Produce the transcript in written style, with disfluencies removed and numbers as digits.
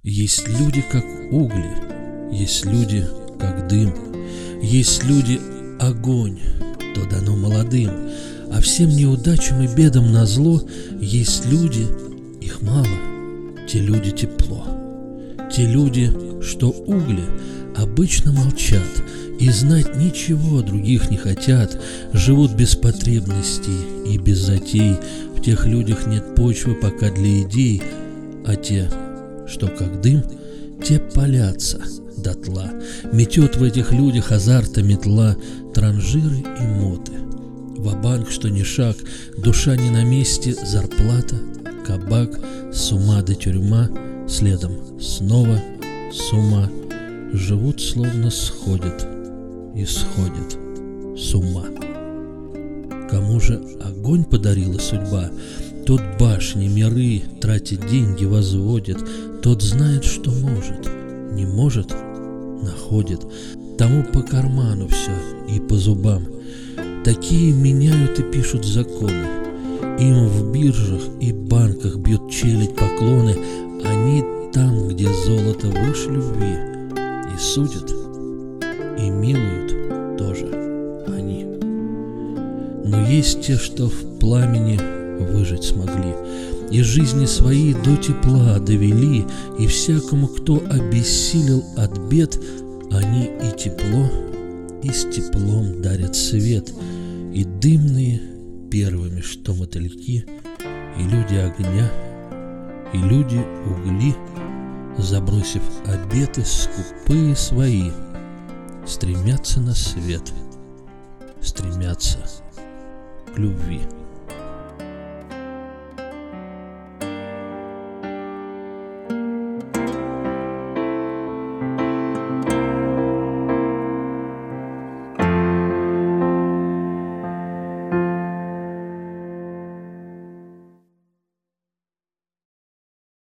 Есть люди, как угли, есть люди, как дым, есть люди, огонь, то дано молодым, а всем неудачам и бедам назло есть люди, их мало, те люди тепло, те люди, что угли, обычно молчат и знать ничего других не хотят, живут без потребностей и без затей, в тех людях нет почвы пока для идей, а те, что как дым, те палятся дотла, метет в этих людях азарта метла, транжиры и моты. Ва-банк, что ни шаг, душа не на месте, зарплата, кабак, с ума до тюрьма, следом снова с ума, живут словно сходят и сходят с ума. Кому же огонь подарила судьба, тот башни, миры, тратит деньги, возводит, тот знает, что может, не может, находит, тому по карману все и по зубам. Такие меняют и пишут законы, им в биржах и банках бьют челядь поклоны, они там, где золото выше любви, и судят, и милуют тоже они. Но есть те, что в пламени выжить смогли, и жизни свои до тепла довели, и всякому, кто обессилел от бед, они и тепло, и с теплом дарят свет, и дымные первыми, что мотыльки, и люди огня, и люди угли, забросив обеты скупые свои, стремятся на свет, стремятся к любви.